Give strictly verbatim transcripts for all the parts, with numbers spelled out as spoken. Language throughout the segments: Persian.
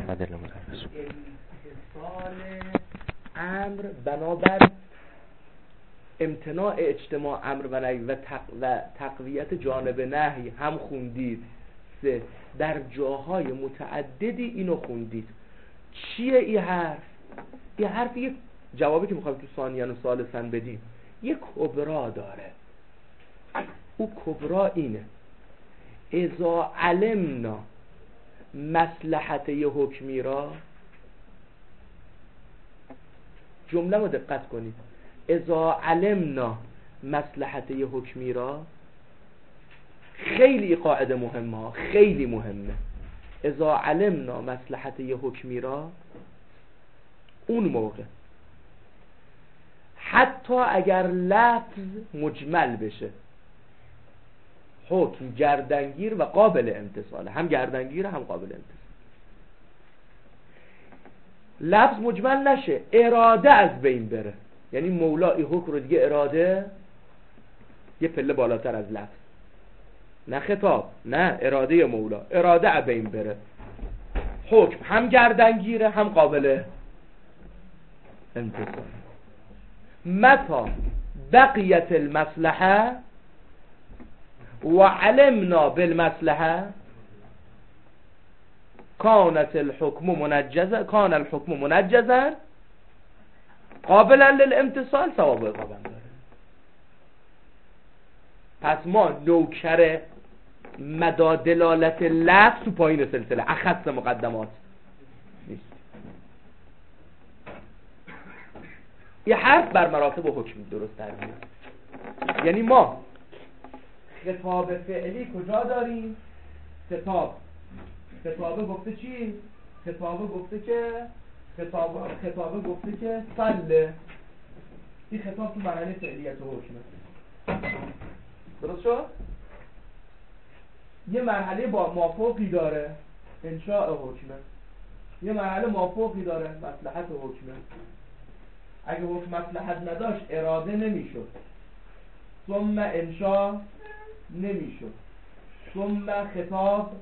محمد المدرس. اتصال امر بنابر امتناع اجتماع امر و نهی و, تق... و تقویت جانب نهی هم خوندید. سه، در جاهای متعددی اینو خوندید. چیه این حرف؟ این حرف یک جوابی که میخوایم تو ثانیان و ثالثن بدیم یک کبرا داره. او کبرا اینه: اذا علمنا مصلحت یه حکمی را، جمله رو دقت کنید، اذا علمنا مصلحت یه حکمی را، خیلی قاعده مهمه، خیلی مهمه. اذا علمنا مصلحت یه حکمی را، اون موقع حتی اگر لفظ مجمل بشه، حکم گردنگیر و قابل امتثاله، هم گردنگیر هم قابل امتثال، لفظ مجمل نشه، اراده از بین بره، یعنی مولا این حکم رو دیگه اراده یه پله بالاتر از لفظ، نه خطاب، نه اراده مولا، اراده از بین بره، حکم هم گردنگیره هم قابل امتثال. متا بقیت المصلحه و علمنا بالمصلحه کانت الحکم منجزا کان الحکم منجزا قابلا للامتصال ثواب عقابا داره. پس ما نوکر مدار دلالت لفظ تو پایین سلسله اخص مقدمات نیست. یه حرف بر مراتب و حکم درست ترمیم. یعنی ما خطاب فعلی کجا داریم؟ خطاب خطابه گفته چی؟ خطابه گفته که خطاب خطابه گفته که صله. این خطاب تو مرحله فعلیت و حکمه. درست شد؟ یه مرحله با مافوقی داره، انشاء حکمه. یه مرحله مافوقی داره، مصلحت و حکمه. اگه حکم مصلحت نداشت اراده نمیشد، ثم انشاء نمیشد، ثم خطاب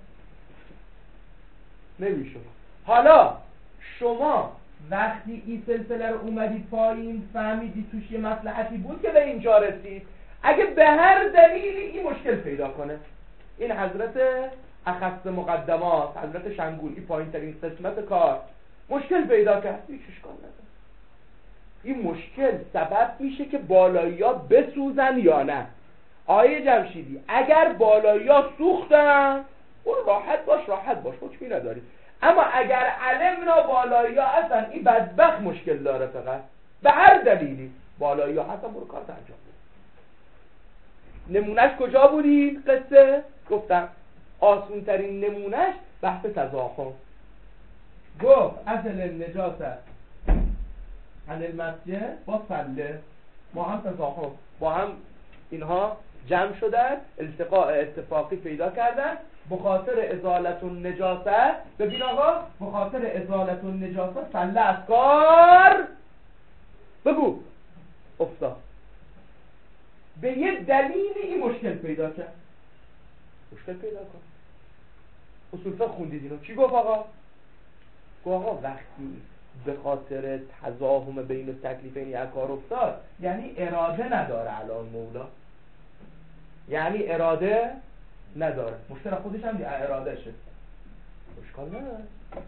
نمیشد. حالا شما وقتی این سلسله رو اومدید پایین فهمیدید توش یه مصلحتی بود که به اینجا رسید، اگه به هر دلیلی این مشکل پیدا کنه، این حضرت اخص مقدمات، حضرت شنگولی پایین ترین قسمت کار مشکل پیدا کرد، هیچ اشکال نداره. این مشکل سبب میشه که بالایی‌ها بسوزن یا نه. آیه جمشیدی اگر بالایی‌ها سوختن اون راحت باش راحت باش حکمی نداری، اما اگر علمنا بالایی‌ها هستن این بدبخت مشکل داره، فقط به هر دلیلی بالایی‌ها هستن برو کارت انجام بده. نمونهش کجا بودید؟ قصه گفتم آسون ترین نمونهش بحث تزاحم. گفت اصل نجاست عن المسجد با صله، ما هم تزاحم، با هم اینها جمع شدن، التقاء اتفاقی پیدا کردن، بخاطر ازالت النجاست. ببین آقا، بخاطر ازالت النجاست صله از کار بگو افتاد، به یه دلیلی این مشکل پیدا کرد. مشکل پیدا کن. اصول فقه خوندید اینو. چی گفت آقا؟ گفت آقا وقتی به خاطر تزاحم بین تکلیفین یک کار افتاد، یعنی اراده نداره الان مولا، یعنی اراده نداره، مشکل خودش هم اراده شه، اشکال نداره.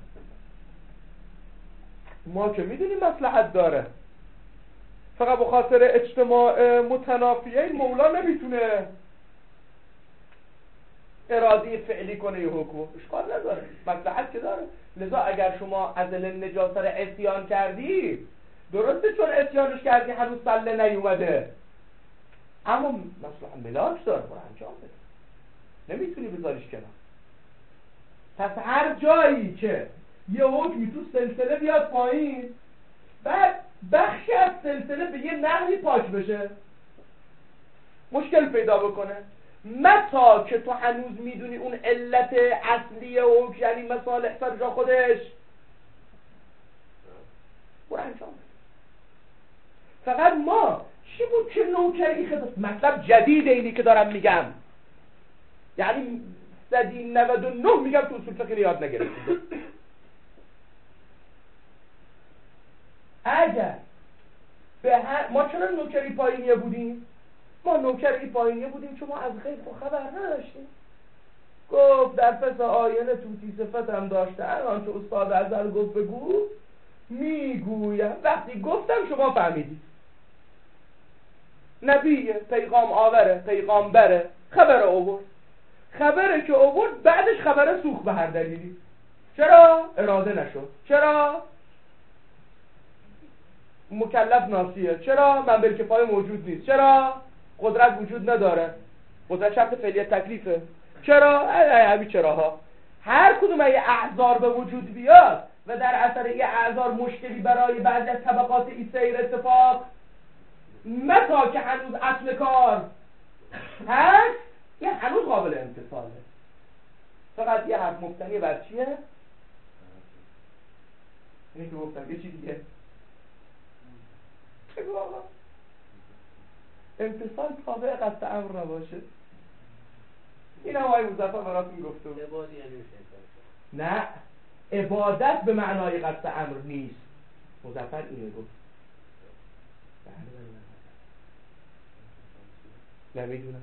ما که میدونیم مصلحت داره، فقط به خاطر اجتماع متنافیین مولا نمیتونه اراده فعلی کنه یه حکم، اشکال نداره، مصلحت که داره. لذا اگر شما ازل نجاست رو عصیان کردی، درسته چون عصیانش کردی هنوز صله نیومده، اما مصلحت ملاک داره، برو انجام بده، نمیتونی بذاریش کنار. پس هر جایی که یه حکمی تو سلسله بیاد پایین، بعد بخشی از سلسله به یه نحوی پاک بشه، مشکل پیدا بکنه، متا که تو هنوز میدونی اون علت اصلیه و یعنی مصالح سر جا خودش، برو انجام بده. فقط ما چی بود که نوکری خدمت مطلب جدید اینی که دارم میگم، یعنی صدی نود و نه میگم تو اصول فقه یاد نگرفتید. اگر به هر... ما چرا نوکری پایینیه بودیم؟ ما نوکری پایینیه بودیم چون ما از غیب خبر نداشتیم. گفت در پس آینه توتی صفت هم داشته الان که استاد ازل گفت بگو میگویم. وقتی گفتم شما فهمیدید. نبیه، پیغام آوره، پیغام بره، خبر آورد. خبره که آورد بعدش خبره سوخت به هر دلیلی. چرا؟ اراده نشد. چرا؟ مکلف ناسیه. چرا؟ منبع کفایه موجود نیست. چرا؟ قدرت وجود نداره. قدرت شرط فعلی تکلیفه. چرا؟ همین چراها. هر کدوم یه اعذار به وجود بیاد و در اثر یه اعذار مشکلی برای بعضی از طبقات این سیر اتفاق متا که هنوز اصل کار هست یه هنوز قابل امتصاله. فقط یه حرف مبتنی بر چیه؟ اینی که گفتم یه چی دیگه بگو آقا امتصال تابع قصد امر نباشه. این هم های مظفر براتون گفتم. نه عبادت به معنای قصد امر نیست. مظفر اینو گفت. نمیدونم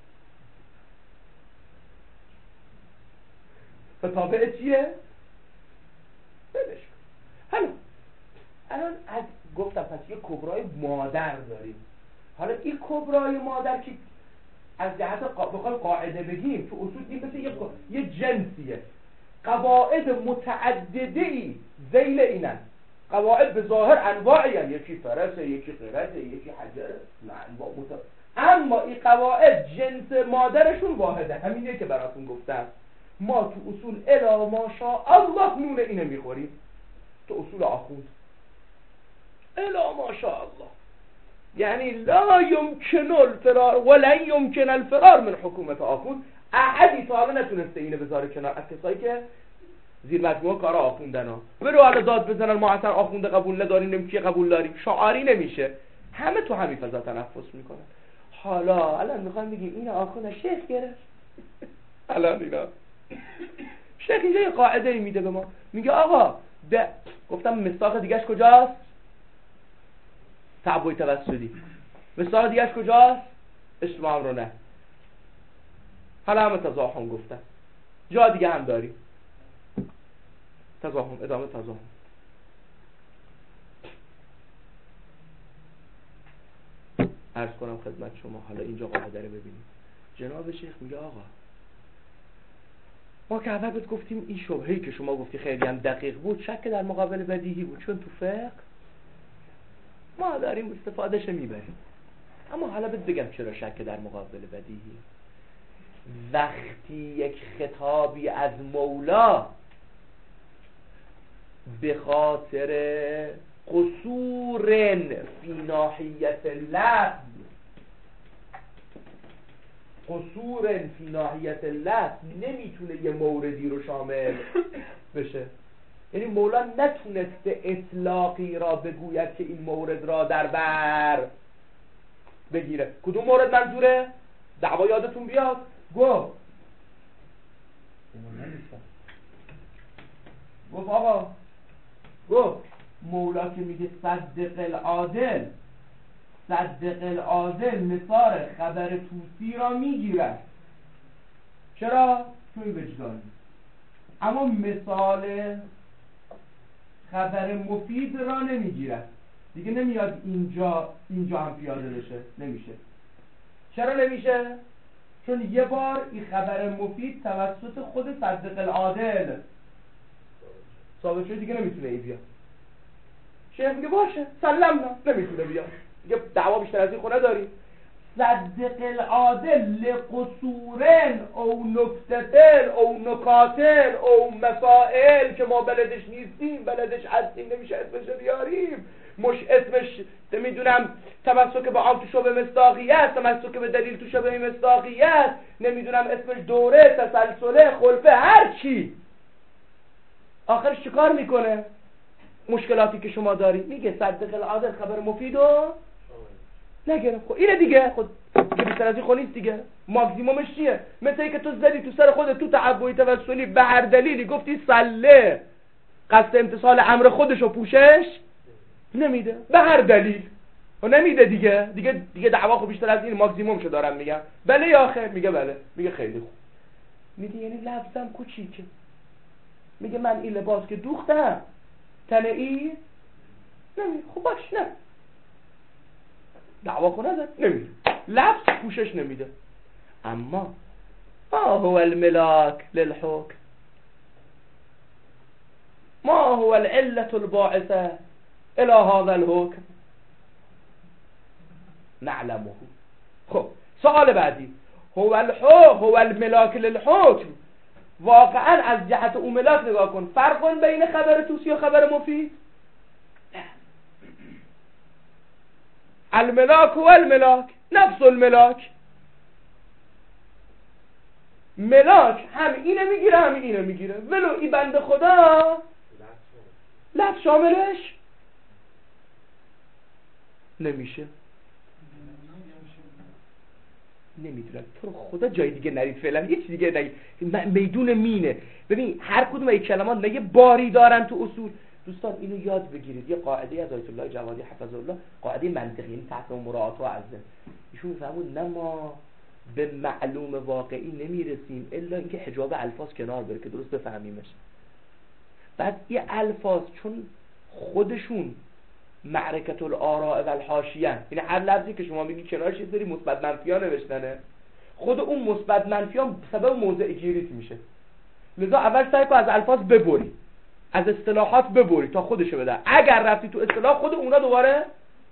فتابع چیه؟ بلش کن. حالا الان از گفتم پس یه کبرای مادر داریم. حالا این کبرای مادر که از جهت قا... بخوام قاعده بگیم تو اصول این مثل یه, یه جنسیه. قواعد متعددی ذیل اینن. قواعد به ظاهر انواعی هن. یکی فرسه، یکی قرده، یکی حجره، انواع متعدد. اما این قواعد جنس مادرشون واحده. همینه که براتون گفتم. ما تو اصول الا ماشاء الله نون اینه میخوریم. تو اصول آخوند الا ماشاء الله یعنی لا یمکن الفرار ولن یمکن الفرار من حکومت آخوند. احدی تا حالا نتونسته اینه بذاره کنار از کسایی که زیر مجموعه کارا آخوندن ها. برو حالا داد بزنن ما اصلا آخونده قبول نداریم نمیشه قبول داریم شعاری نمیشه. همه تو همین فضا تنفس میکنن. حالا الان میخوایم بگیم این آخونده شیخ گرفت. الان اینا شیخ اینجا یه قاعده ای میده به ما میگه آقا ده. گفتم مصداق دیگهش کجاست؟ تعبوی توسلی. مصداق دیگهش کجاست؟ اسم امر نه. حالا همه تزاحم گفتم. جا دیگه هم داریم تزاحم ادامه تزاحم. عرض کنم خدمت شما حالا اینجا قاعده رو ببینیم. جناب شیخ میگه آقا ما که اول بهت گفتیم این شبهه‌ای که شما گفتی خیلی هم دقیق بود شک در مقابل بدیهی بود چون تو فقه ما داریم استفادهش میبریم. اما حالا بهت بگم چرا شک در مقابل بدیهی. وقتی یک خطابی از مولا به خاطر قصور فی ناحیت لفظ قصور فی ناحیت لفظ نمیتونه یه موردی رو شامل بشه. یعنی مولا نتونسته اطلاقی را بگوید که این مورد را در بر بگیره. کدوم مورد منظوره؟ دعوا یادتون بیاد گفت گفت آقا گفت مولا که میگه صدق العادل صدق العادل مثال خبر توسی را میگیرد. چرا؟ توی وجدانی. اما مثال خبر مفید را نمیگیرد. دیگه نمیاد اینجا اینجا هم پیاده بشه. نمیشه. چرا نمیشه؟ چون یه بار این خبر مفید توسط خود صدق العادل ثابت شده دیگه نمیتونه ای بیاد. شیخ میگه باشه سلمنا نمیتونه بیاد دیگه دعوا بیشتر از این خونه داریم. صدق العادل لقصورن او نکتتن او نکاتن او مسائل که ما بلدش نیستیم بلدش هستیم نمیشه اسمش بیاریم. مش اسمش نمیدونم تمسک به عام تو شبه مصداقیت تمسک به دلیل تو شبه مصداقیت نمیدونم اسمش دوره تسلسله خلفه هر چی. آخرش چیکار میکنه؟ مشکلاتی که شما دارید میگه صدق العادل خبر مفیدو نگرفت. خب اینه دیگه خود دیگه بیشتر از این خود نیست دیگه. ماکسیمومش چیه؟ مثل اینکه تو زدی تو سر خودت تو تعبوی توسلی به هر دلیلی گفتی سله قصد امتصال امر خودشو پوشش نمیده به هر دلیل. و نمیده دیگه دیگه دیگه دعوا خب بیشتر از این ماکسیموم شو دارم میگم. بله یا آخر؟ میگه بله. میگه خیلی خوب. میگه یعنی لفظم کوچیکه. میگه من این لباس که دوختم تنه ای نمی خب باش نه دعوا کنه ازت نمیده، لفظ پوشش نمیده. اما ما هو الملاک للحکم، ما هو العلة الباعثة الى هذا الحکم نعلمه. خب سوال بعدی، هو الحکم هو الملاک للحکم، واقعا از جهت اون ملاک نگاه کن فرق بین خبر توسی و خبر مفید؟ الملاک هو الملاک نفس الملاک، ملاک هم اینه میگیره هم اینه میگیره، ولو ای بنده خدا لفظ شاملش نمیشه. نمیدونم تو خدا جای دیگه نرید فعلا، هیچ دیگه نگید، میدون مینه. ببین هر کدوم این کلمات مگه باری دارن تو اصول؟ دوستان اینو یاد بگیرید. یه قاعده از آیت الله جوادی حفظه الله، قاعده منطقی، یعنی تحت مراعات و عزم، ایشون فرمود نه ما به معلوم واقعی نمیرسیم الا اینکه حجاب الفاظ کنار بره که درست بفهمیمش. بعد این الفاظ چون خودشون معرکت الاراء و الحاشیه، یعنی هر لفظی که شما میگی کنارش یه سری مثبت منفی ها نوشتنه، خود اون مثبت منفی ها سبب موضع گیریت میشه. لذا اول سعی کن از الفاظ ببری، از اصطلاحات ببری تا خودشو بده. اگر رفتی تو اصطلاح خود اونا دوباره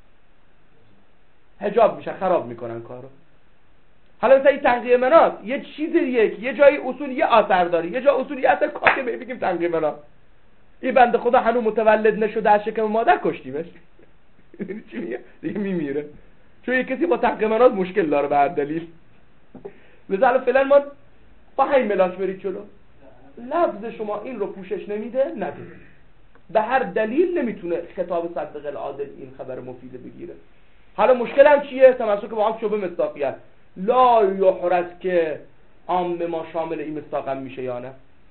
حجاب میشن، خراب میکنن کارو. حالا مثلا این تنقیه منات یه چیز دیگه که یه جایی اصول یه اثر داری، یه جا اصول یه اثر کاکه بگیم تنقیه منات. این بنده خدا هنوز متولد نشده از شکم مادر کشتیمش. چی میگه؟ دیگه میمیره. چون یه کسی با تنقیه منات مشکل داره به هر دلیل. مثلا فعلا ما با همین ملاک برید جلو. لفظ شما این رو پوشش نمیده، نده. به هر دلیل نمیتونه خطاب صدق العادل این خبر مفیده بگیره. حالا مشکل هم چیه؟ تمسک با هم شبه مصداقیت. لا یحرز که عام ما شامل این مصداق هم میشه یا نه.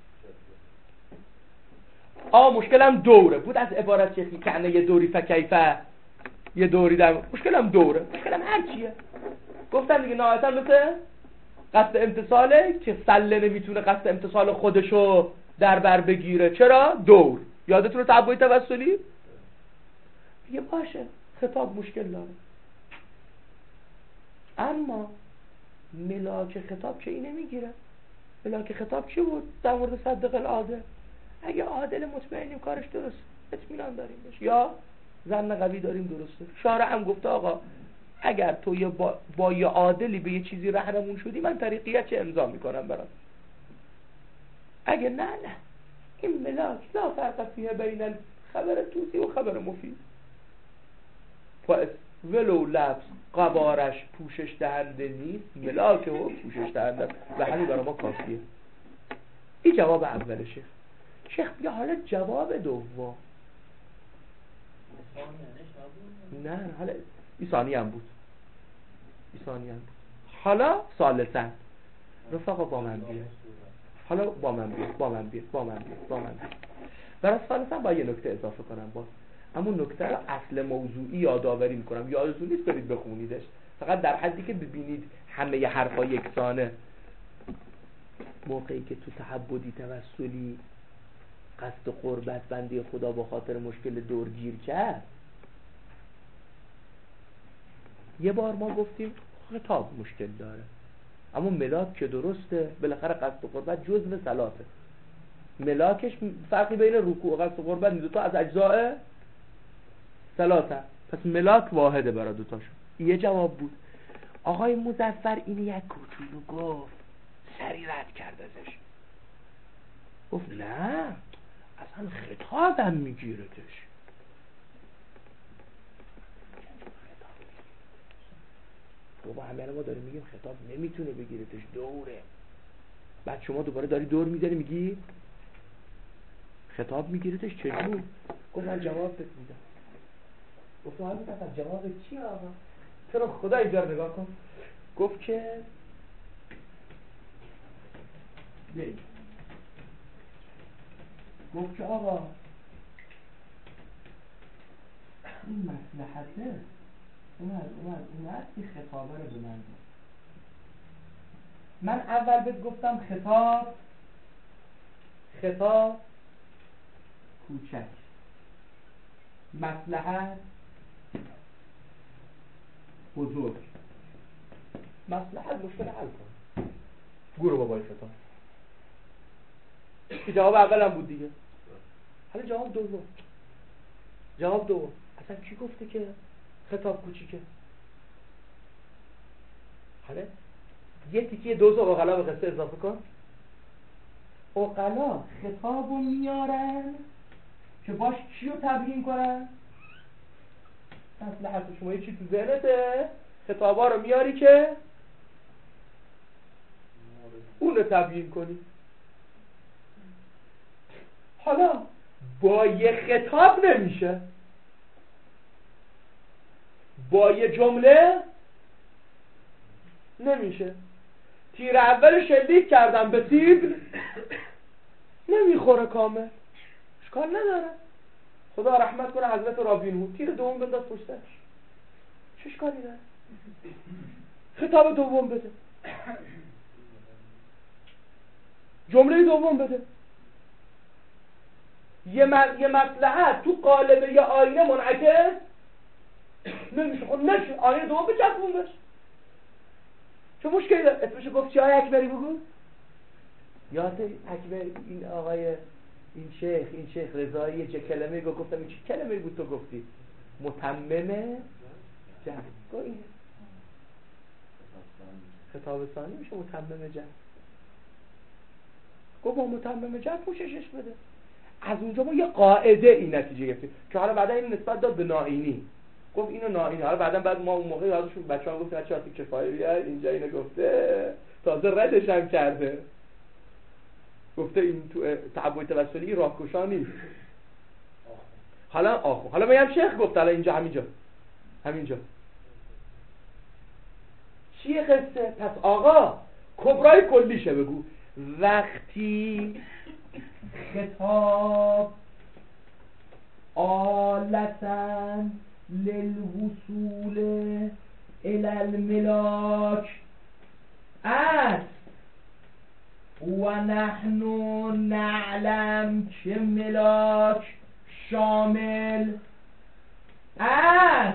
آ مشکلم دوره بود از عبارت چیزی کنه یه دوری فکیفه یه دوری در مشکلم دوره، مشکلم هر چیه. گفتم دیگه نهایتا مثل قصد امتصاله که سله نمیتونه قصد امتصال خودشو در بر بگیره. چرا؟ دور. یادتونه تعبوی توسلی؟ یه باشه خطاب مشکل داره، اما ملاک خطاب که اینه میگیره. ملاک خطاب چی بود در مورد صدق العادل؟ اگه عادل مطمئنیم کارش درست، اطمینان داریم بهش، یا ظن قوی داریم درسته. شارع هم گفته آقا اگر تو یه با, با یه عادلی به یه چیزی رهنمون شدی من طریقیت چه امضا میکنم برات. اگه نه نه این ملاک لا فرق فیه بین خبر توسی و خبر مفید. پس ولو لفظ قبارش پوشش دهنده نیست، ملاک و پوشش دهنده و همین برای ما کافیه. این جواب اول شیخ. شیخ بیا حالا جواب دوم. نه حالا ایسانی هم بود، ایسانی هم بود. حالا ثالثا رفقا با من بیاد، حالا با من بیاد با من بیاد با من بیاد با من بیاد. برای ثالثا با یه نکته اضافه کنم باز، اما نکته رو اصل موضوعی یادآوری میکنم، یادتون نیست برید بخونیدش، فقط در حدی که ببینید همه ی حرفا یکسانه. موقعی که تو تعبدی توسلی قصد قربت بندی خدا با خاطر مشکل دورگیر کرد، یه بار ما گفتیم خطاب مشکل داره، اما ملاک که درسته، بالاخره قصد قربت جزء صلاته، ملاکش فرقی بین رکوع و قصد قربت دو تا از اجزاء صلاته، پس ملاک واحده برای دو تاشون. یه جواب بود. آقای مظفر این یک کوچولو گفت، سری رد کرد ازش، گفت نه اصلا خطابم میگیرتش. بابا همه ما داریم میگیم خطاب نمیتونه بگیرتش، دوره. بعد شما دوباره داری دور میزنی میگی خطاب میگیرتش، چجور؟ گفت من جواب بهت میدم. گفتم حالا مثلا جواب چی آقا؟ چرا خدا اینجا نگاه کن. گفت که بریم. گفت که آقا این مصلحته اومد اومد اومد که خطابه رو به من گفت. من اول بهت گفتم خطاب خطاب کوچک، مصلحت بزرگ. مصلحت مشکل حل کن، گورو بابای خطاب که جواب اولم بود دیگه. حالا جواب دوم جواب دوم اصلا کی گفته که خطاب کوچیکه؟ حالا یه تیکیه دوز اقلا به قصه اضافه کن. اقلا خطابو میارن که باش کیو تبیین کنن؟ مصلحت شما یه چی تو ذهنته، خطابا رو میاری که اون رو تبیین کنی. حالا با یه خطاب نمیشه، با یه جمله نمیشه. تیر اول شلیک کردم به تیر نمیخوره کامل، اشکال نداره، خدا رحمت کنه حضرت رابین هود، تیر دوم بنداز پشتش، چه اشکالی داره؟ خطاب دوم بده، جمله دوم بده. یه م- یه مصلحت تو قالب یه آینه منعکس نمیشه. خب نشه، آینه دوم بچسبون بشه، چه مشکلی داره؟ اسمشو گفت چی های اکبری بگو؟ یاد اکبری این آقای این شیخ این شیخ رضایی چه کلمه گفت؟ گفتم این چه کلمه بود تو گفتی؟ متممه جمع. گفت این خطاب ثانی میشه متممه جمع. گفت با متممه جمع پوششش بده. از اونجا ما یه قاعده این نتیجه گرفتیم که حالا بعدا این نسبت داد به نائینی، گفت اینو نائینی. حالا بعدا بعد ما اون موقع یادشون بچه‌ها گفتن بچه‌ها تو کفایه بیاد اینجا اینو گفته، تازه ردش هم کرده، گفته این تو تعبد توسلی راهگشا نیست. حالا آخو حالا میگم شیخ گفت حالا اینجا همینجا همینجا چیه قصه؟ پس آقا کبرای کلیشه بگو. وقتی خطاب آلتاً للوصول الى الملاک است و نحن نعلم که ملاک شامل است،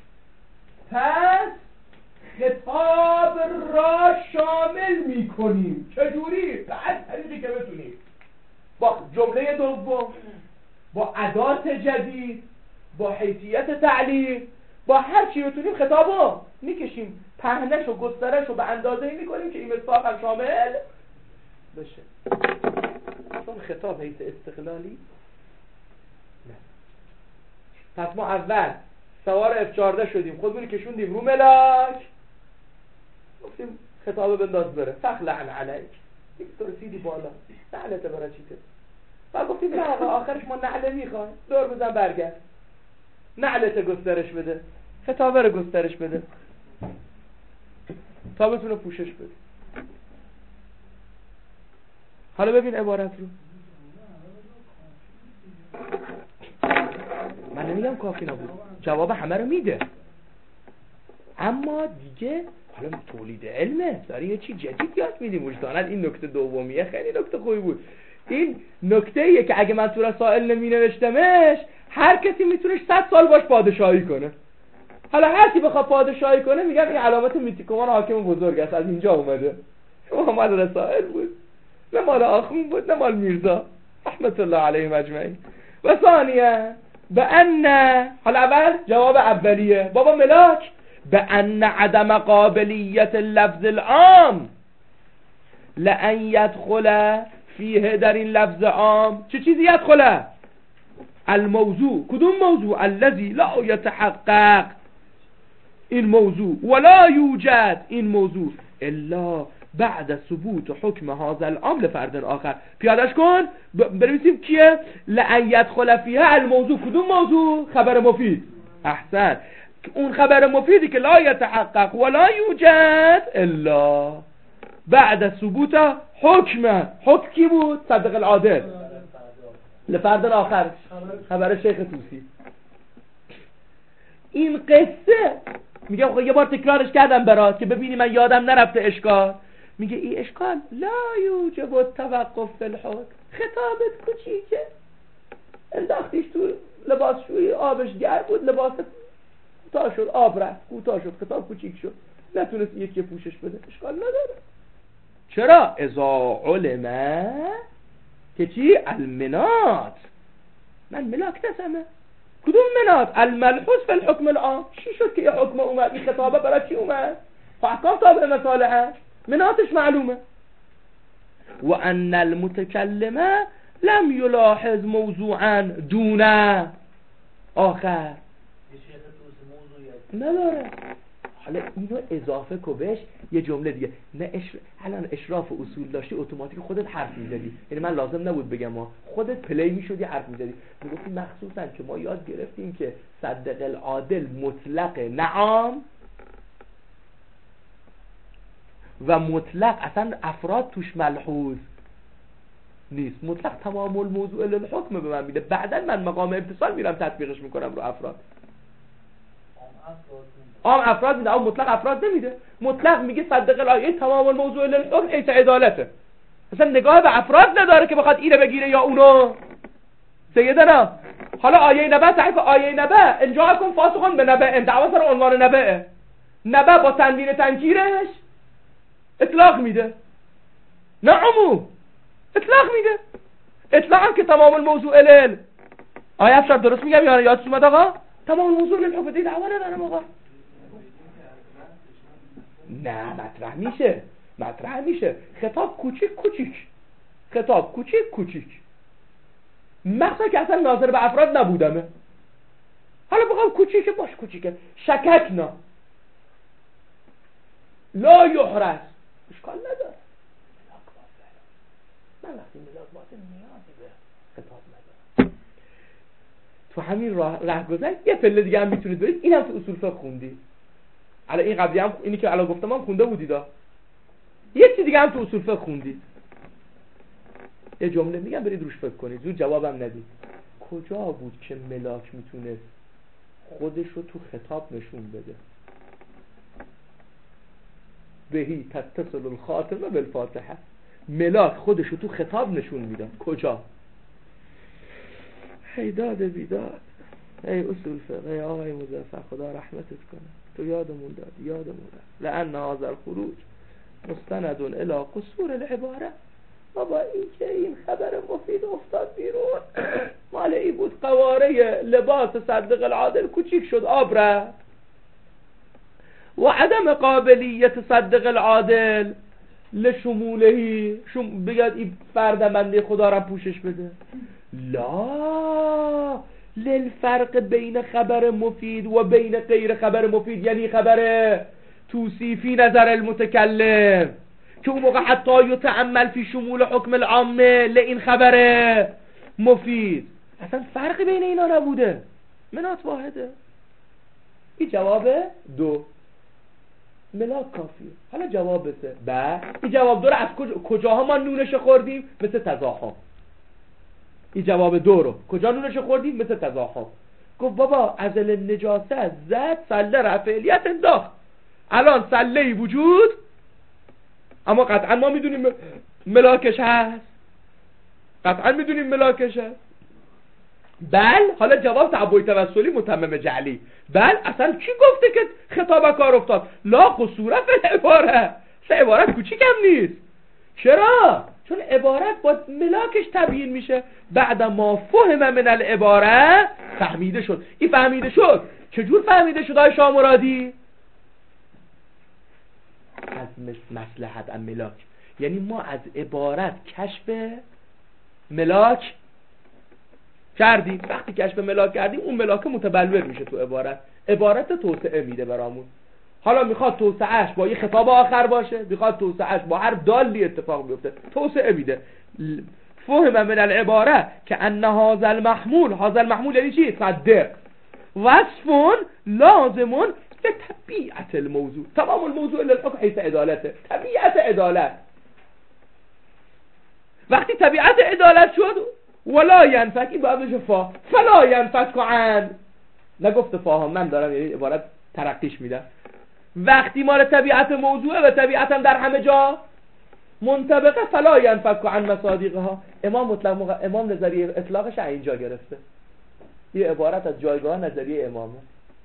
پس خطاب را شامل می کنیم. چجوری؟ به هر طریقی که بتونیم، با جمله دوم، با ادات جدید، با حیثیت تعلیل، با هر چی بتونیم خطابو میکشیم، پهنش و گسترش رو به اندازه‌ای میکنیم که این مصداق هم شامل بشه. چون خطاب حیث استقلالی نه. پس ما اول سوار اف چهارده شدیم، خودمون کشوندیم رو ملاک، گفتیم خطابه بنداز بره، فخلعن علیک، یک تو رسیدی بالا، نعلت برا چیته. بعد گفتیم نه آقا آخرش ما نعله میخوایم، دور بزن برگرد، نعلت گسترش بده، خطابه رو گسترش بده تا بتونه پوشش بده. حالا ببین عبارت رو، من نمیگم کافی نبود، جواب همه رو میده، اما دیگه حالا تولید علمه، داری یه چی جدید یاد میدیم وجدانت. این نکته دومیه خیلی نکته خوبی بود. این نکته ایه که اگه من تو رسائل نمی نوشتمش هر کسی میتونش صد سال باش پادشاهی کنه. حالا هر کی بخواد پادشاهی کنه میگم این علامت میتیکومان حاکم بزرگ است، از اینجا اومده. شما مال رسائل بود، نه مال آخون بود، نه مال میرزا رحمت الله علیه مجمعین. و ثانیه به ان، حالا اول جواب اولیه بابا ملاک، به ان عدم قابلیت اللفظ العام لأن يدخل فیه، در این لفظ عام چه چیزی یدخله؟ الموضوع. کدوم موضوع؟ الذي لا يتحقق، این موضوع، ولا یوجد، این موضوع، الا بعد ثبوت حکم هذا العام لفرد آخر. پیادش کن بنویسیم کیه؟ لأن يدخل فیه الموضوع. کدوم موضوع؟ خبر مفید. احسن، اون خبر مفیدی که لا يتحقق ولا یوجد الا بعد ثبوت حکم. حکم کی بود؟ صدق العادل لفرد آخر، خبر شیخ توسی. این قصه میگه خب یه بار تکرارش کردم برات که ببینی من یادم نرفته اشکال. میگه این اشکال لا یوجب التوقف فی الحکم، خطابت کوچیکه، انداختیش تو لباسشویی آبش گرم بود، لباس کوتاه شد، آب رفت کوتاه شد، خطاب کوچیک شد، نتونست یکی پوشش بده، اشکال نداره. چرا؟ اذا علمه که چی؟ المنات، من ملاک نسمه. کدوم منات؟ الملحوظ فی الحکم العام. چی شد که یه حکم اومد؟ این خطابه برای چی اومد؟ احکام تابع مصالحه، مناتش معلومه. و ان المتکلمه لم یلاحظ موضوعا دون آخر، نداره. حالا اینو اضافه کو بهش یه جمله دیگه، نه اش... الان اشراف اصول داشتی اتوماتیک خودت حرف میزدی، یعنی من لازم نبود بگم، ما خودت پلی میشدی حرف میزدی، میگفتی مخصوصا که ما یاد گرفتیم که صدق العادل مطلق نعام و مطلق اصلا افراد توش ملحوظ نیست، مطلق تمام الموضوع للحکم به من میده، بعدا من مقام امتصال میرم تطبیقش میکنم رو افراد. عام افراد میده، اما مطلق افراد نمیده. مطلق میگه صدق الآیه تمام الموضوع للحکم ایت عدالته، مثلا نگاه به افراد نداره که بخواد اینو بگیره یا اونو. سیدنا حالا آیه نبأ تعریف آیه نبأ انجا کن فاسقون به نبأ، دعوا سر عنوان نبأ، نبأ با تنوین تنکیرش اطلاق میده، نه عموم اطلاق میده. اطلاق هم که تمام الموضوع لل آیه افشار درست میگم یا یادت اومد آقا؟ تمام الموضوع للحکم دی دعوا ندارم آقا. نه مطرح میشه، مطرح میشه خطاب کوچیک کوچیک، خطاب کوچیک کوچیک، مخصوصا که اصلا ناظر به افراد نبودمه. حالا بخوام کوچیکه باش کوچیکه، شککنا لا یحرس، اشکال نداره. من وقتی ملاک باطل نیازی به خطاب ندارم. تو همین راه رهگذر یه پله دیگه هم میتونید برید، اینم تو اصول فقه خوندی. الان این قبلی هم اینی که الان گفتم هم خونده بودید. یه چیز دیگه هم تو اصول فقه خوندید. یه جمله میگم برید روش فکر کنید، زود جوابم ندید. کجا بود که ملاک میتونست خودش رو تو خطاب نشون بده؟ بهی تتصل الخاتمه بالفاتحه، ملاک خودش رو تو خطاب نشون میداد. کجا؟ ای داد بیداد، ای اصول فقه، ای آقای مظفر خدا رحمتت کنه، تو یادمون داد یادمون داد لأن هذا الخروج مستند الى قصور العباره. بابا این که این خبر مفید افتاد بیرون مال ای بود قواره لباس صدق العادل کوچیک شد، آب رفت، و عدم قابلیت صدق العادل لشمولهی، شم بگید این فرد بنده خدا را پوشش بده. لا للفرق بین خبر مفید و بین غیر خبر مفید، یعنی خبر توصیفی نظر المتکلم که اون موقع حتی یتعمل فی شمول حکم العامه لئین خبر مفید، اصلا فرقی بین اینا نبوده، منات واحده. این جواب دو، ملاک کافیه. حالا جواب سه، با این جواب دو رو از کجا کجاها ما نونش خوردیم؟ مثل تزاحم. این جواب دو رو کجا نونش خوردیم؟ مثل تزاحم. گفت بابا ازل نجاست زد سله را فعلیت انداخت، الان سله‌ای وجود اما قطعا ما میدونیم ملاکش هست، قطعا میدونیم ملاکش هست. بل حالا جواب تعبوی توسلی متمم جعلی، بل اصلا کی گفته که خطاب کار افتاد؟ لا قصوره فی عباره، سه عبارت کوچیک هم نیست. چرا؟ چون عبارت با ملاکش تبیین میشه. بعد ما فهم من العباره فهمیده شد. این فهمیده شد چجور فهمیده شد آی شاه مرادی؟ از مصلحت ام ملاک، یعنی ما از عبارت کشف ملاک کردیم. وقتی کشف ملاک کردیم اون ملاک متبلور میشه تو عبارت، عبارت توسعه میده برامون. حالا میخواد توسعهش با یه خطاب آخر باشه، میخواد توسعهش با هر دالی اتفاق بیفته، توسعه میده. فهم من العباره که ان هذا المحمول، هذا المحمول یعنی چی؟ صدق وصف لازم به طبیعت الموضوع، تمام الموضوع للحکم حیث عدالته، طبیعت عدالت. وقتی طبیعت عدالت شد ولا ینفک، این باید بشه فا فلا ینفک عن نگفته فاهم، من دارم یعنی عبارت ترقیش میدم. وقتی مال طبیعت موضوعه و طبیعت هم در همه جا منطبقه فلا ینفک عن مصادیقها. امام مطلق مغ... امام نظریه اطلاقش اینجا گرفته. یه عبارت از جایگاه نظریه امامه.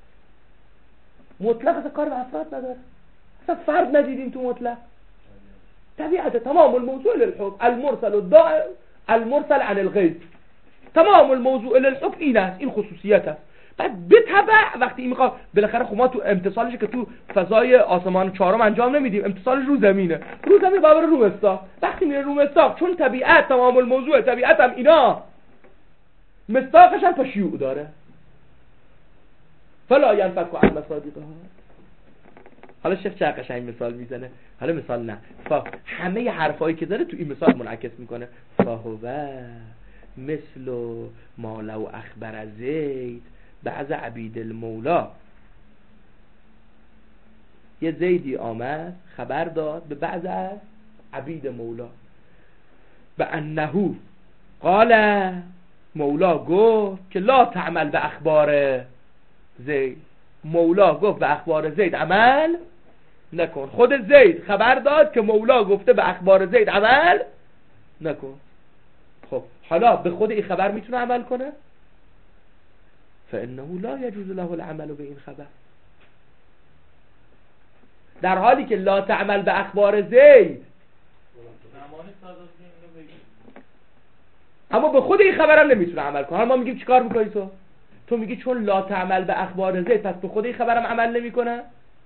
مطلق اصلا کار به افراد نداره، اصلا فرد ندیدیم تو مطلق. طبیعت تمام الموضوع للحكم المرسل الدائم المرسل عن الغیب، تمام الموضوع للحكم این است، این خصوصیت است. بعد به تبع وقتی این میخواد بالاخره خب ما تو امتصالش که تو فضای آسمان چهارم انجام نمیدیم، امتصالش رو زمینه، رو زمین برابر رو مستاق. وقتی میره رو مستاق چون طبیعت تمام الموضوع طبیعت هم اینا مستاقش هم تشیوع داره، فلا ینفک عن مصادیقها. حالا شیخ چه قشنگ مثال میزنه، حالا مثال نه فا همه حرفایی که داره تو این مثال منعکس میکنه. فهو مثل ما لو اخبر زید بعض عبید المولا. یه زیدی آمد خبر داد به بعض از عبید مولا، به انهو قال مولا گفت که لا تعمل به اخبار زید. مولا گفت به اخبار زید عمل نکن. خود زید خبر داد که مولا گفته به اخبار زید عمل نکن. خب حالا به خود این خبر میتونه عمل کنه؟ فانه لا يجوز له العمل به این خبر. در حالی که لا تعمل به اخبار زید، اما به خود این خبر هم نمیتونه عمل کنه. حالا ما میگیم چیکار میکنی تو؟ تو میگی چون لا تعمل به اخبار زید پس به خود این خبرم عمل نمیکنه،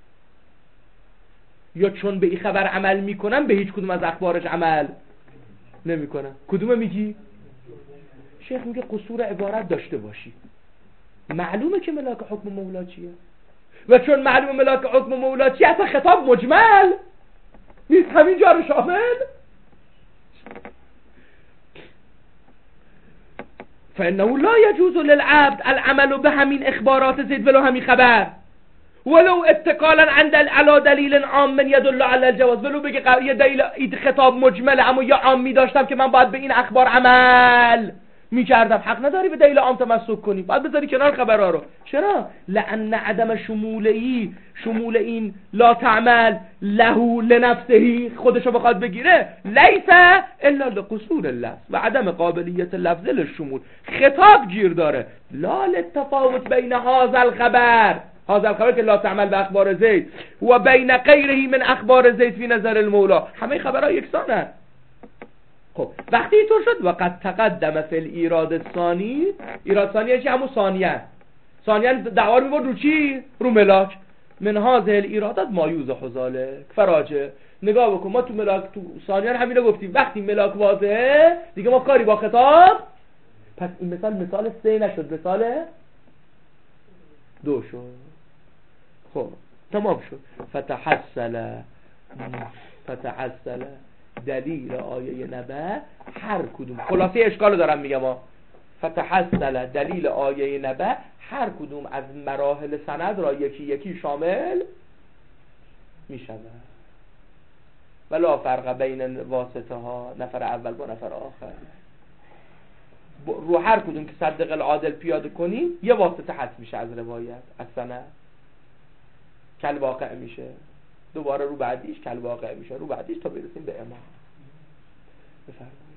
یا چون به این خبر عمل میکنم به هیچ کدوم از اخبارش عمل نمیکنه؟ کدومه میگی؟ شیخ میگه قصور عبارت داشته باشی. معلومه که ملاک حکم مولا چیه، و چون معلومه ملاک حکم مولا چیه اصلا خطاب مجمل نیست، همین جا رو شامل. فانه لا يجوز للعبد العمل به همین اخبارات زید ولو همین خبر، ولو اتقالا عند على دلیل عام يدل على الجواز. ولو بگه یه دلیل خطاب مجمله اما یا عامی داشتم که من باید به این اخبار عمل میکردم، حق نداری به دلیل عام تمسک کنی، باید بذاری کنار خبرها رو. چرا؟ لان عدم شمولی شمول این لا تعمل له لنفسه خودشو بخواد بگیره لیس الا لقصور اللفظ و عدم قابلیت لفظ للشمول. خطاب گیر داره، لا للتفاوت بین هذا الخبر هذا الخبر که لا تعمل به اخبار زید و بین غیره من اخبار زید فی نظر المولا. همه خبرها یکسانه. خب وقتی اینطور شد وقد تقدم فی الایراد الثانی، ایراد ثانی چی؟ همون ثانیه. ثانیه دعوا میبرد رو چی؟ رو ملاک. من هذه الایرادات ما یوضح ذلک فراجه. نگاه بکن ما تو ملاک تو ثانیه همین رو گفتیم، وقتی ملاک واضحه دیگه ما کاری با خطاب. پس این مثال مثال سه نشد، مثال دو شد. خب تمام شد. فتحصل فتحصل دلیل آیه نبأ هر کدوم، خلاصه اشکال رو دارم میگم ها، فتحصل دلیل آیه نبأ هر کدوم از مراحل سند را یکی یکی شامل میشود. ولا فرق بین واسطه ها، نفر اول با نفر آخر. رو هر کدوم که صدق العادل پیاده کنی یه واسطه حذف میشه از روایت، از سند کل واقع میشه، دوباره رو بعدیش کل واقع میشه، رو بعدیش تا برسیم به امام. بفرمایید.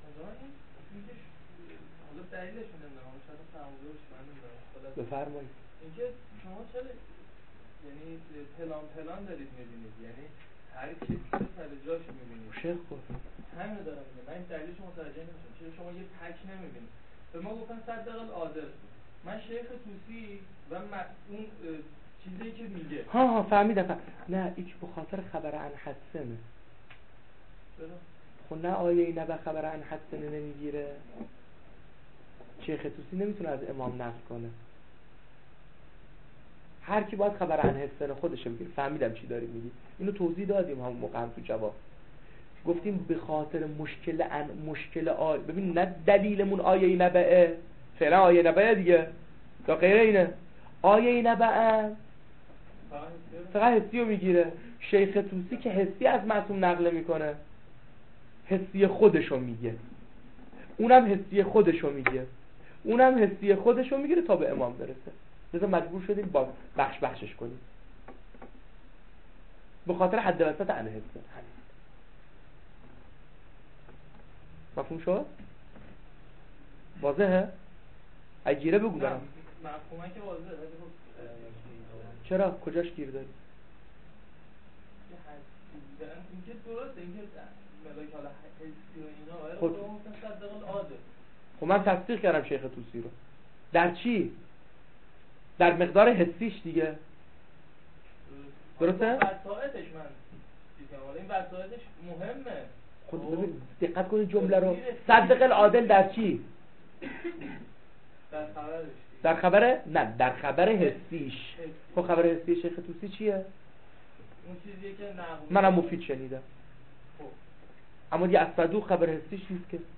حالا دلیلش نمیدونم، شاید تعاملش من نمیدونم. بفرمایید. اینکه شما چرا یعنی پلان پلان دارید میبینید، یعنی هر چیزی سر جاش میبینید. شیخ گفت همین دارم میگم، من این دلیلش متوجه نمیشم. چرا شما یه تک نمیبینید؟ به ما گفتن صد دقیقه عادل. من شیخ توسی و اون چیزی که میگه ها ها فهمیدم. نه ایچ بخاطر خبر عن حسنه. خب نه آیه نبأ خبر عن حسنه نمیگیره، شیخ توسی نمیتونه از امام نقل کنه. هر کی باید خبر عن حسنه خودش بگیره. فهمیدم چی داری میگی، اینو توضیح دادیم همون موقع هم تو جواب. گفتیم به خاطر مشکل ان مشکل آیه. ببین نه دلیلمون آیه نبأ، فعلا آیه نبأ دیگه یا غیر اینه. آیه نبأ فقط حسی رو میگیره. شیخ توسی که حسی از معصوم نقل میکنه، حسی خودشو میگه، اونم حسی خودشو میگه، اونم حسی خودشو میگیره تا به امام برسه. لذا مجبور شدیم با بخش بخشش کنیم به خاطر حد وسط انحصار. مفهوم شد؟ واضحه؟ اگیره بگو برام. مفهومه که واضحه. چرا؟ کجاش گیر داری؟ اینکه درسته اینکه ملاک حالا حسی و اینا خود خب من تصدیق کردم شیخ طوسی رو. در چی؟ در مقدار حسیش دیگه. درسته؟ وسایلش من دیدم ولی این وسایلش مهمه. خود ببین دقت کنید جمله رو. صدق العادل در چی؟ در خبرش. در خبر؟ نه در خبر حسیش. خب خبر حسی شیخ طوسی چیه؟ اون چیزیه که نقل منم مفید شنیدم. خب اما دیگه از صدوق خبر حسیش نیست که.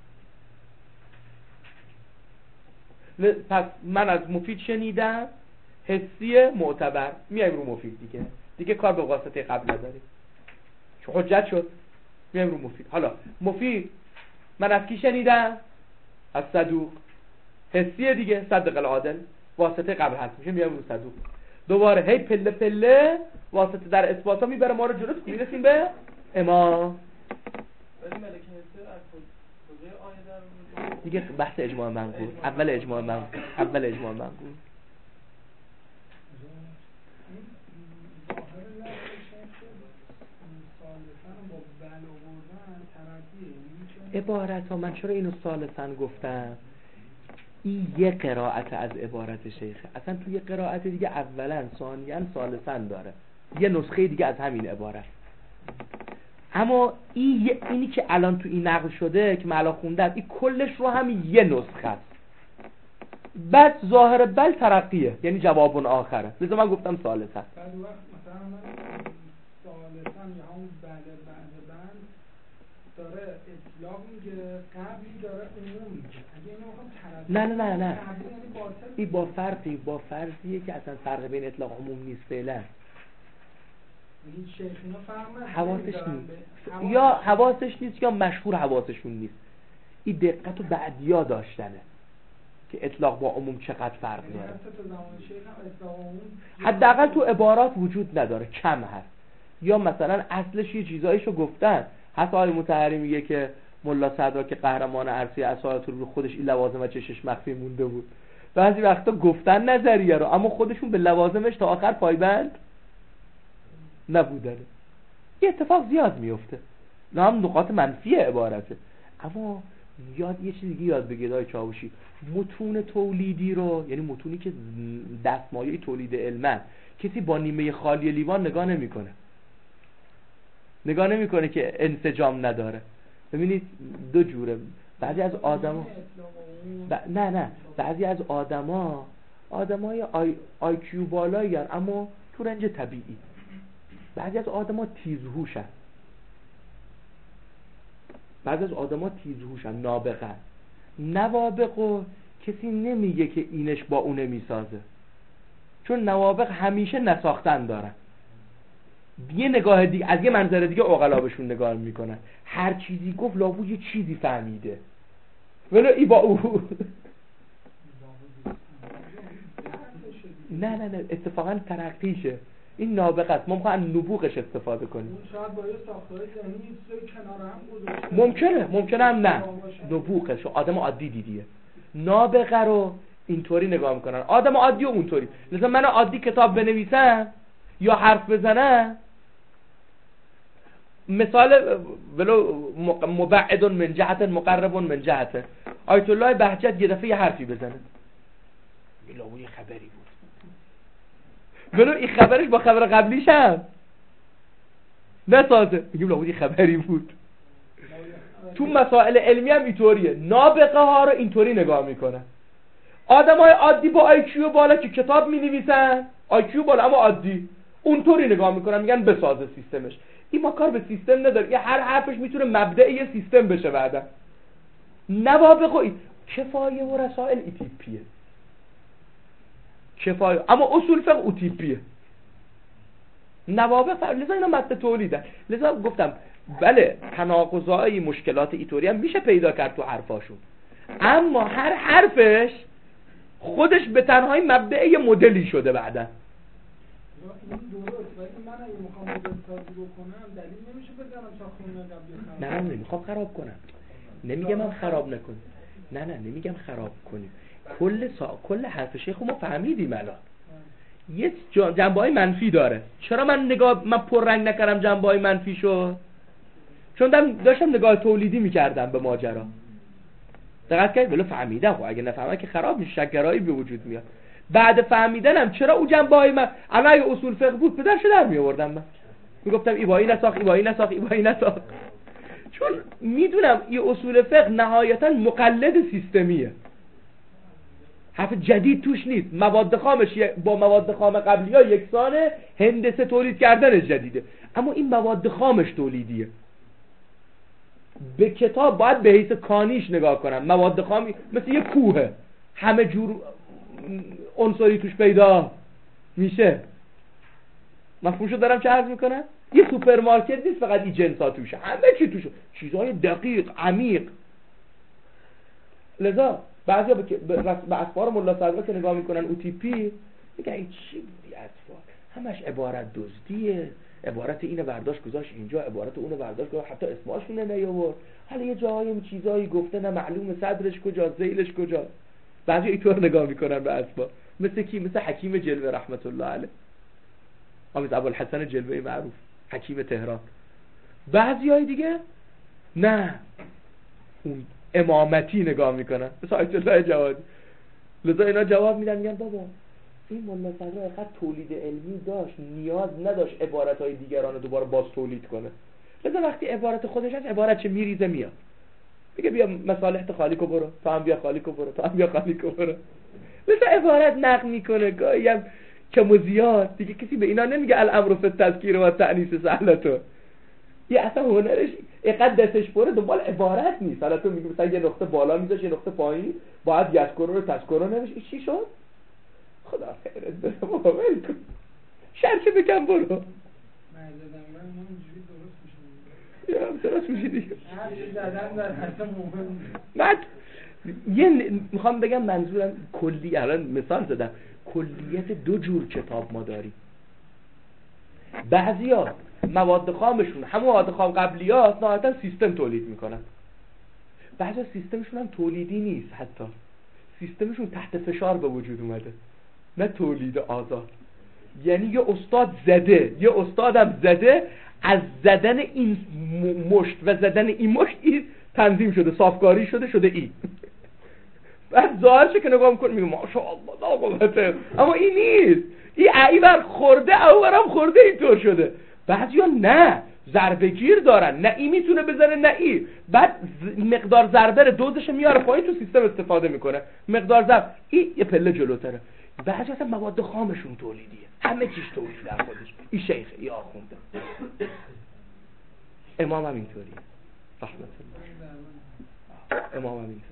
پس من از مفید شنیدم، حسی معتبر، میایم رو مفید دیگه. دیگه کار به واسطه قبل نداریم. چون حجت شد میایم رو مفید. حالا مفید من از کی شنیدم؟ از صدوق. حسیه دیگه، صدق العادل، واسطه قبل هست میشه، میایم رو صدوق. دوباره هی پله پله واسطه در اثباتا میبره ما رو جلو، میرسیم به امام. ولی ملک حسی از کجای آیه در دیگه بحث اجماع منقول. اول اجماع منقول. اول اجماع منقول. عبارت ها من چرا اینو ثالثاً گفتم؟ این یه قرائت از عبارت شیخه. اصلا توی یه قرائت دیگه اولاً ثانیاً ثالثاً داره، یه نسخه دیگه از همین عبارت. اما این اینی که الان تو این نقل شده که من الان خوندم، این کلش رو هم یه نسخه است. بعد ظاهر بل ترقیه، یعنی جواب آخره. لذا من گفتم ثالثاً. بعد وقت مثلا من ثالثاً یا همون بله بعد بل داره اطلاق میگه، قبلی داره عموم میگه. اگه اینو بخوام ترقی نه نه نه نه قبلی یعنی باطل. این با فرقی با فرضیه که اصلا فرق بین اطلاق عموم نیست فعلا. یعنی شیخ اینا فرق حواسش نیست یا حواسش نیست یا مشهور حواسشون نیست. این دقت و بعدیا داشتنه که اطلاق با عموم چقدر فرق داره. حداقل تو عبارات وجود نداره، کم هست. یا مثلا اصلش یه چیزایشو گفتن. حتی آقای مطهری میگه که ملا صدرا که قهرمان عرصه اساطیر رو خودش این لوازم و چشش مخفی مونده بود. بعضی وقتا گفتن نظریه رو اما خودشون به لوازمش تا آخر پایبند نبودن. یه اتفاق زیاد میفته. نه هم نقاط منفی عبارته. اما یاد یه چیزی یاد بگید آقای چاوشی، متون تولیدی رو، یعنی متونی که دستمایه تولید علمه، کسی با نیمه خالی لیوان نگاه نمیکنه. نگاه نمیکنه که انسجام نداره. ببینید دو جوره. بعضی از آدما ب... نه نه بعضی از آدما آدمای آی آی کیو بالایی هستن اما تو رنج طبیعی. بعضی از آدما تیزهوشن. بعضی از آدما تیزهوشن، نابغه. نوابغو کسی نمیگه که اینش با اونه میسازه، چون نوابغ همیشه نساختن دارن. یه نگاه دیگه از یه منظر دیگه عقلا بهشون نگاه میکنن. هر چیزی گفت لابو یه چیزی فهمیده، ولی ای با او نه نه نه اتفاقا ترقیشه. این نابغه است. ما میخوایم نبوغش استفاده کنیم. شاید با یه ساختار ذهنی چیزی کنار هم گذاشته. ممکنه ممکنه هم نه. نبوغش آدم عادی دیدیه. نابغه رو اینطوری نگاه میکنن، آدم عادی و اونطوری. مثلا من عادی کتاب بنویسم یا حرف بزنم، مثال ولو مبعد من جهت مقرب من جهت، آیت الله بهجت یه دفعه یه حرفی بزنه، ولو یه خبری بود، ولو این خبرش با خبر قبلیش هم نسازه، میگیم ولو یه خبری بود. تو مسائل علمی هم اینطوریه. نابغه ها رو اینطوری نگاه میکنن. آدمای عادی با آی کیو بالا که کتاب مینویسن، آی کیو بالا اما عادی، اونطوری نگاه میکنن، میگن بسازه سیستمش. این ما کار به سیستم نداره. یه هر حرفش میتونه مبدأ یه سیستم بشه بعدا. نوابغ کفایه و رسائل ای تیپیه. کفایه اما اصول فقه او تیپیه. نوابغ لذا اینا متن تولیده. لذا گفتم بله تناقضای مشکلات ایطوری هم میشه پیدا کرد تو حرفاشون، اما هر حرفش خودش به تنهایی مبدأ یه مدلی شده بعدا. این درست، ولی من اگه میخوام مدل سازی بکنم دلیل نمیشه بزنم ساختمون قبلی خراب. نه نه نمیخوام خراب کنم، نمیگم من خراب نکن، نه نه نمیگم خراب کنیم. کل سا... کل حرف شیخو ما فهمیدیم الان. یه جنبه‌های منفی داره. چرا من نگاه من پررنگ نکردم جنبه‌های منفیشو؟ چون داشتم نگاه تولیدی میکردم به ماجرا. دقت کنید ولی فهمیدم. خب اگه نفهمم که خراب میشه، شکرایی به وجود میاد. بعد فهمیدنم چرا او جنبه‌های من الان اگه اصول فقه بود پدرش در میآوردم. من میگفتم ای بایی نساخ ای بایی نساخ ای بایی نساخ، چون میدونم این اصول فقه نهایتا مقلد سیستمیه، حرف جدید توش نیست. مواد خامش با مواد خام قبلی ها یکسانه، هندسه تولید کردن جدیده، اما این مواد خامش تولیدیه. به کتاب باید به حیث کانیش نگاه کنم. مواد خام مثل یه کوهه، همه جور عنصری توش پیدا میشه. مفهومشو دارم چه عرض میکنم؟ یه سوپرمارکت نیست فقط این جنسا توشه، همه چی توشه، چیزهای دقیق عمیق. لذا بعضیا به اسفار ملا صدرا که نگاه میکنن او تی پی میگن این چی بودی اسفار؟ همش عبارت دزدیه، عبارت اینو برداشت گذاشت اینجا، عبارت اونو برداشت گذاشت، حتی اسماشونه نیاورد، حالا یه جاهای چیزایی گفته نه معلومه صدرش کجا ذیلش کجا. بعضی اینطور نگاه میکنن به اسفار. مثل کی؟ مثل حکیم جلوه رحمت الله علیه، آمیز ابوالحسن جلوه معروف، حکیم تهران. بعضیای دیگه نه اون امامتی نگاه میکنن، مثل آیت الله جوادی. لذا اینا جواب میدن میگن بابا این ملا صدرا اینقدر تولید علمی داشت، نیاز نداشت عبارتهای دیگران رو دوباره باز تولید کنه. لذا وقتی عبارت خودش هست عبارت چه میریزه میاد، میگه بیا مصالح خالی کو برو، تو هم بیا خالی کو برو، تو هم بیا خالی کو برو. لذا عبارت نقل میکنه، گاهی هم کم و زیاد. دیگه کسی به اینا نمیگه الامر فی التذکیر و تأنیث سهلتو. یه اصلا هنرش اینقدر دستش پره دنبال عبارت نیست. حالا تو میگی مثلا یه نقطه بالا میذاش یه نقطه پایین، باید یذکر رو تذکر نمیشه. چی شد؟ خدا خیرت بده بابا ول کن، شرچه بکن برو. مردم من اینجوری درست میشه. یا درست میشه دیگه. هر چی زدن در حتی مهم. بعد یه میخوام بگم منظورم کلی، الان مثال زدم، کلیت دو جور کتاب ما داریم. بعضیا مواد خامشون همون مواد خام قبلیات نهایتا سیستم تولید میکنن. بعضیا سیستمشون هم تولیدی نیست، حتی سیستمشون تحت فشار به وجود اومده، نه تولید آزاد. یعنی یه استاد زده، یه استادم زده، از زدن این مشت و زدن این مشت این تنظیم شده، صافکاری شده شده این. بعد ظاهرش که نگاه میکنه میگه ماشاءالله لا قوته، اما این نیست. این ایور خورده اورم خورده اینطور شده. بعضیا نه ضربه‌گیر دارن، نه این میتونه بزنه نه این، بعد مقدار ضربه رو دوزش میاره پایین تو سیستم استفاده میکنه، مقدار ضرب این یه پله جلوتره. بعضی اصلا مواد خامشون تولیدیه، همه چیز تولید در خودش. این شیخه، این آخونده. امام هم اینطوریه رحمت الله. امام هم اینطوریه.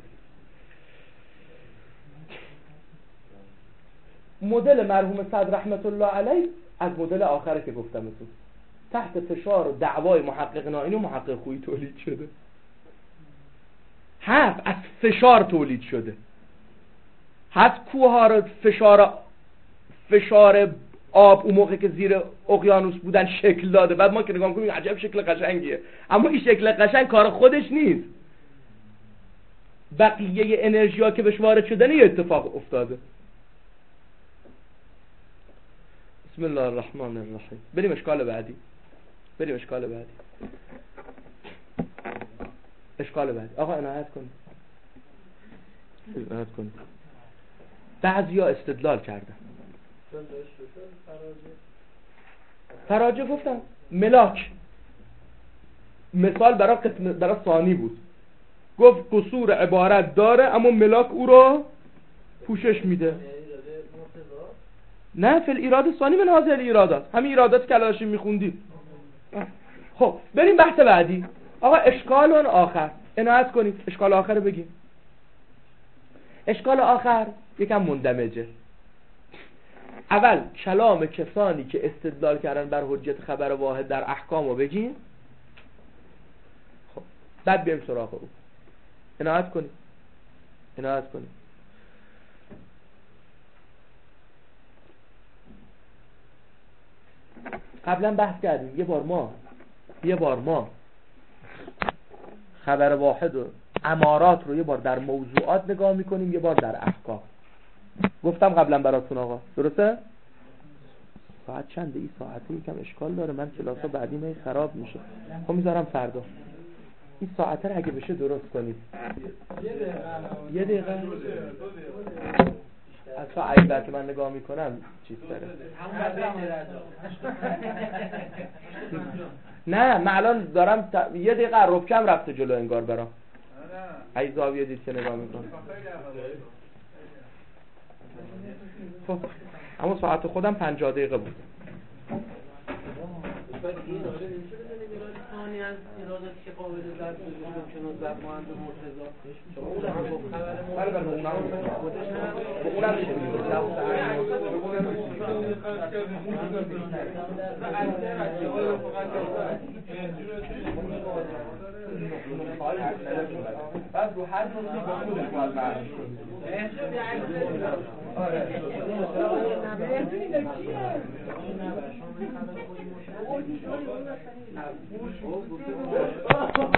مدل مرحوم صدر رحمت الله علیه از مدل آخره که گفتم اتون تحت فشار و دعوای محقق نائینی و محقق خویی تولید شده. حرف از فشار تولید شده. حد کوه ها رو فشار فشار آب اون موقع که زیر اقیانوس بودن شکل داده. بعد ما که نگاه می‌کنیم عجب شکل قشنگیه، اما این شکل قشنگ کار خودش نیست، بقیه انرژی ها که بهش وارد شدن یه اتفاق افتاده. بسم الله الرحمن الرحیم. بریم اشکال بعدی. بریم اشکال بعدی. اشکال بعدی. آقا عنایت کنید. عنایت کنید. بعضیا استدلال کردن. تراجع گفتم ملاک مثال برای قسم برای ثانی بود. گفت قصور عبارت داره اما ملاک او رو پوشش میده. نه فی الایراد ثانی من هذه الایرادات، همین ایرادات که الان میخوندیم. خب بریم بحث بعدی. آقا اشکال آخر عنایت کنید. اشکال آخر بگیم. اشکال آخر یکم مندمجه. اول کلام کسانی که استدلال کردن بر حجت خبر واحد در احکام رو بگیم، خب بعد بریم سراغ او. عنایت کنید. عنایت کنید. قبلا بحث کردیم یه بار ما یه بار ما خبر واحد و امارات رو یه بار در موضوعات نگاه میکنیم، یه بار در احکام. گفتم قبلا براتون آقا، درسته؟ ساعت چنده؟ این ساعته یکم اشکال داره، من کلاسا بعدی می خراب میشه. خب میذارم فردا. این ساعته رو اگه بشه درست کنید. یه دقیقه از تا عیبه که من نگاه میکنم چیز داره. نه من الان دارم ت... یه دقیقه رب کم رفته جلو انگار برام. ای زاویه دید که نگاه میکنم. خب اما ساعت خودم پنجاه دقیقه بود. ثانی از ایراداتی که قابل ضبط بود چون ضبط مهند مرتضی شما اون هم خبر بله بله اونم اونم بعد رو هر موضوعی با خودش باید معلوم کنید. آره